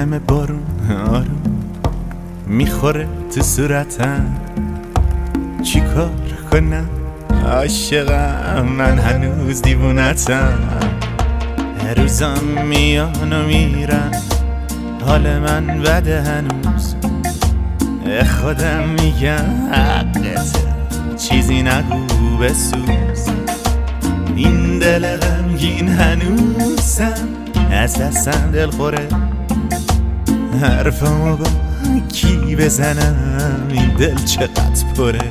همه بارون آروم میخوره تو صورتم، چی کار کنم عاشقم، من هنوز دیوونتم. روزام میان و میرن، حال من بده هنوز، خودم میگم حقته، چیزی نگو بسوز. این دل غمگین هنوزم از دستم دل خوره، حرفمو با کی بزنم، این دل چقدر پره.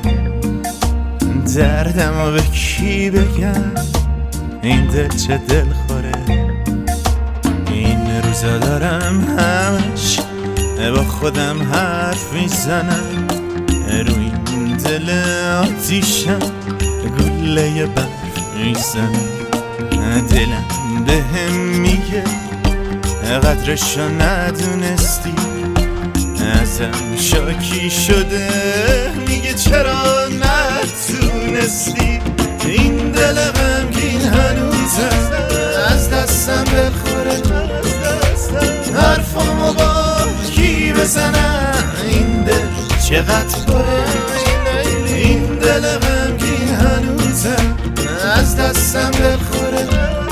دردمو به کی بگم، این دل چه دل خوره. این روزا دارم همش با خودم حرف میزنم، رو این دل آتیشم گله برف میزنم. دلم بهم میگه قدرشو ندونستی، ازم شاکی شده میگه چرا نتونستی. این دل غمگین هنوزم از دستم بخوره، حرفامو با کی بزنم، این دل چقدر پره. این دل غمگین هنوزم از دستم بخوره،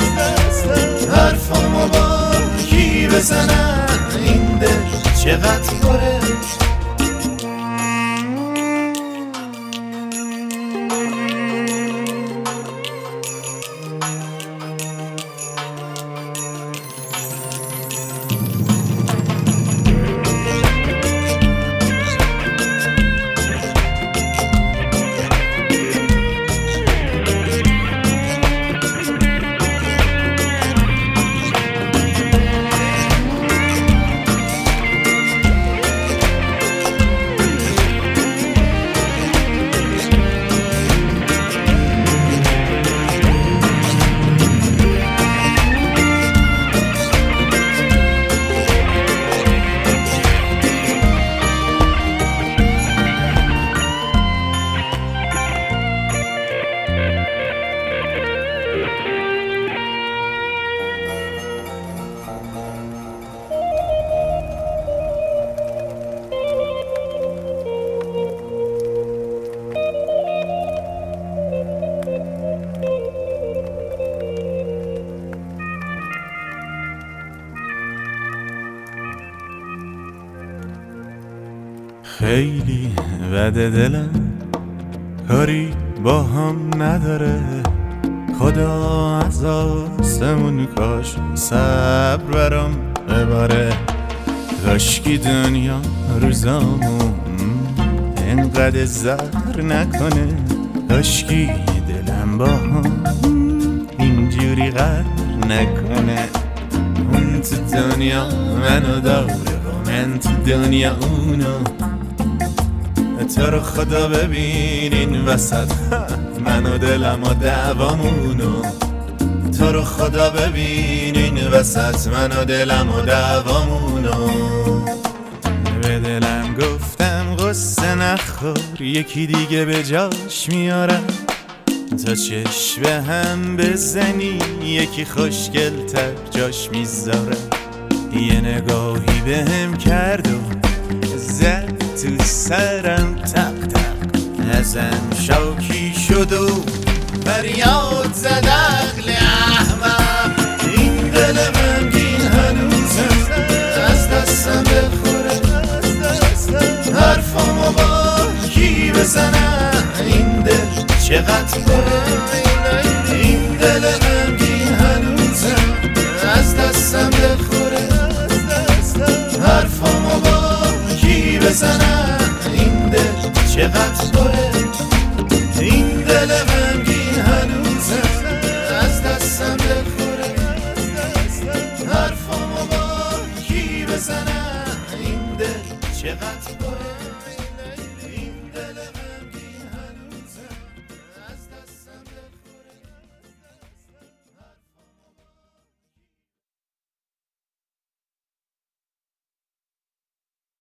حرفامو با کی بزنم، این دل چقدر پره. خیلی بده دلم، کاری با هم نداره، خدا از آسمون کاش صبر برام بباره. کاشکی دنیا روزامون انقدر زهر نکنه، کاشکی دلم با هم اینجوری غر نکنه. اون تو دنیا منو داره و من تو دنیا اونو، تو رو خدا ببین این وسط من و دلم و دعوامونو. تو رو خدا ببین این وسط من و دلم و دعوامونو. به دلم گفتم غصه نخور، یکی دیگه به جاش میارم، تا چشم به هم بزنی یکی خوشگل‌تر جاش میذاره. یه نگاهی به هم کرد و زد تو سرم تق تق، ازم شاکی شد و فریاد زد عقل احمق. این دل غمگین هنوزم از دستم بخوره، حرفامو با کی بزنم، این دل چقدر پره. این دل غمگین هنوزم از دستم بخوره، حرفامو با کی بزنم، این دل چقدر پره. این دل غمگین هنوزم از دستم بخوره، حرفامو با کی بزنم، این دل چقدر پره.